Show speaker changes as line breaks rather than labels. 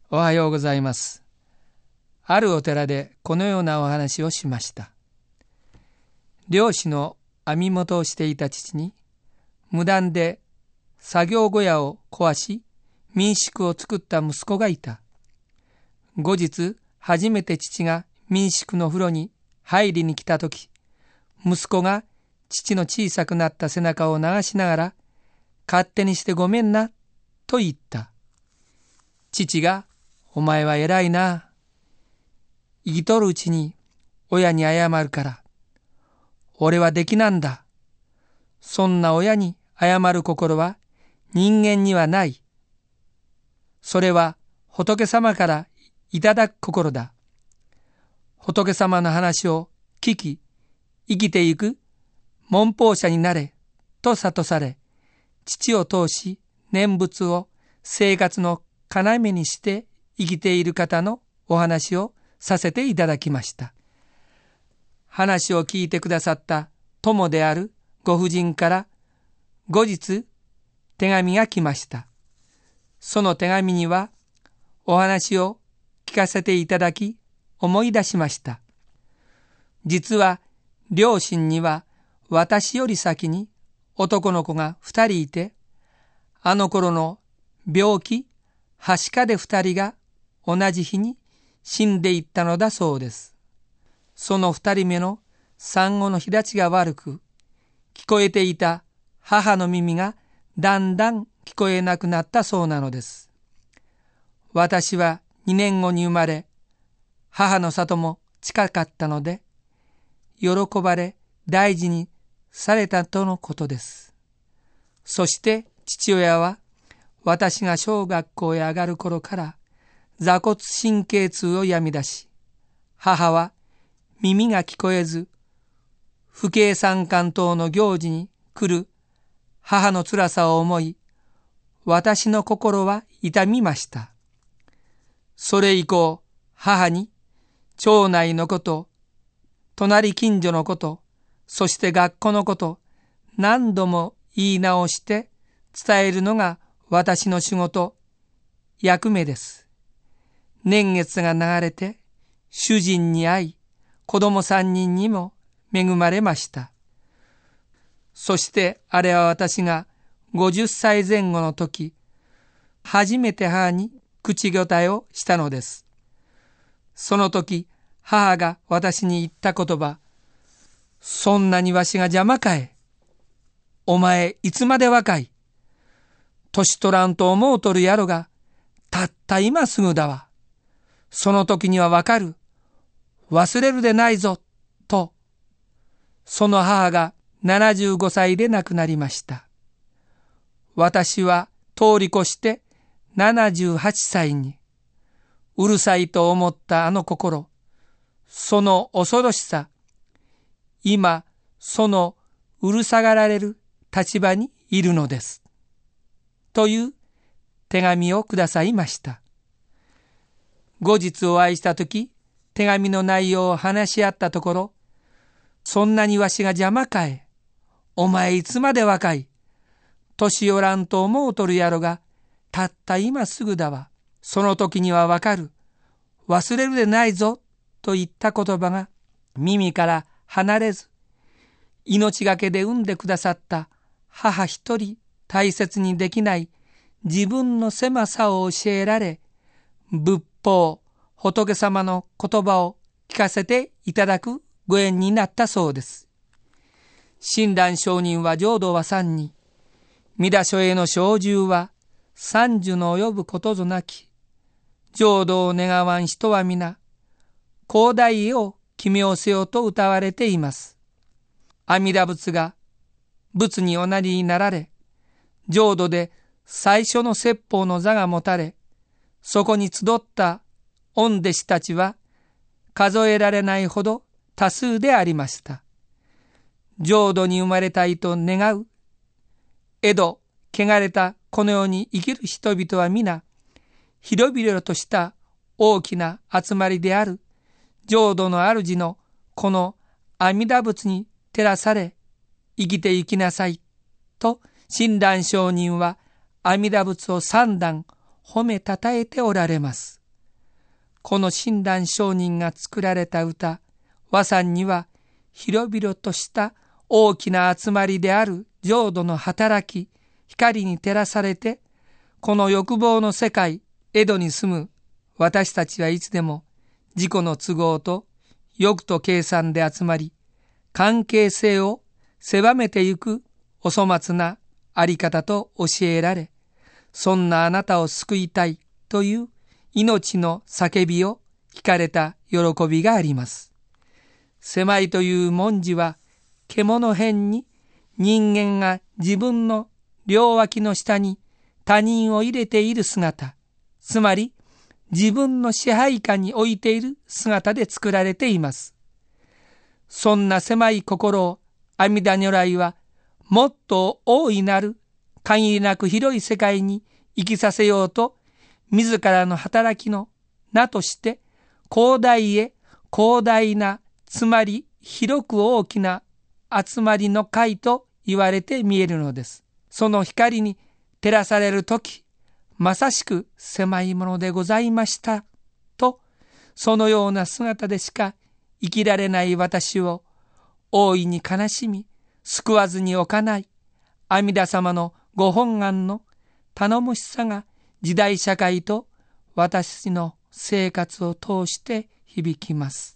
おはようございます。あるお寺でこのようなお話をしました。漁師の網元をしていた父に、無断で作業小屋を壊し、民宿を作った息子がいた。後日、初めて父が民宿の風呂に入りに来たとき、息子が父の小さくなった背中を流しながら、勝手にしてごめんな、と言った。父が、お前は偉いな。生きとるうちに親に謝るから。俺はできなんだ。そんな親に謝る心は人間にはない。それは仏様からいただく心だ。仏様の話を聞き、生きていく門法者になれ、と諭され、父を通し念仏を生活の要にして生きている方のお話をさせていただきました。話を聞いてくださった友であるご婦人から後日手紙が来ました。その手紙にはお話を聞かせていただき思い出しました。実は両親には私より先に男の子が2人いて、あの頃の病気、はしかで2人が同じ日に死んでいったのだそうです。その2人目の産後の日立ちが悪く、聞こえていた母の耳がだんだん聞こえなくなったそうなのです。私は2年後に生まれ、母の里も近かったので、喜ばれ大事にされたとのことです。そして父親は、私が小学校へ上がる頃から座骨神経痛を病み出し、母は耳が聞こえず、父兄参観等の行事に来る母の辛さを思い、私の心は痛みました。それ以降、母に町内のこと、隣近所のこと、そして学校のこと、何度も言い直して伝えるのが私の仕事、役目です。年月が流れて、主人に会い、子供3人にも恵まれました。そしてあれは私が50歳前後の時、初めて母に口答えをしたのです。その時、母が私に言った言葉、そんなにわしが邪魔かえ。お前いつまで若い。年取らんと思うとるやろが、たった今すぐだわ。その時にはわかる。忘れるでないぞ、と。その母が75歳で亡くなりました。私は通り越して78歳に、うるさいと思ったあの心、その恐ろしさ、今、そのうるさがられる立場にいるのです。という手紙をくださいました。後日お会いしたとき、手紙の内容を話し合ったところ、そんなにわしが邪魔かえ。お前いつまで若い。年寄らんと思うとるやろが、たった今すぐだわ。その時にはわかる。忘れるでないぞ。といった言葉が耳から離れず、命がけで産んでくださった母一人大切にできない自分の狭さを教えられ、仏法、仏様の言葉を聞かせていただくご縁になったそうです。親鸞上人は浄土は三に、弥陀所への精進は三樹の及ぶことぞなき、浄土を願わん人は皆、広大を奇妙せよと歌われています。阿弥陀仏が仏におなりになられ、浄土で最初の説法の座が持たれ、そこに集った御弟子たちは数えられないほど多数でありました。浄土に生まれたいと願う、江戸、汚れたこの世に生きる人々は皆、広々とした大きな集まりである浄土の主のこの阿弥陀仏に照らされ、生きていきなさいと親鸞上人は阿弥陀仏を三段褒めたたえておられます。この親鸞上人が作られた歌、和讃には広々とした大きな集まりである浄土の働き、光に照らされて、この欲望の世界、江戸に住む私たちはいつでも自己の都合と欲と計算で集まり、関係性を狭めてゆくお粗末なあり方と教えられ、そんなあなたを救いたいという命の叫びを聞かれた喜びがあります。狭いという文字は獣編に人間が自分の両脇の下に他人を入れている姿、つまり自分の支配下に置いている姿で作られています。そんな狭い心を阿弥陀如来はもっと大いなる限りなく広い世界に生きさせようと、自らの働きの名として広大へ広大な、つまり広く大きな集まりの会と言われて見えるのです。その光に照らされるとき、まさしく狭いものでございましたと、そのような姿でしか生きられない私を大いに悲しみ救わずにおかない阿弥陀様のご本願の頼もしさが時代社会と私の生活を通して響きます。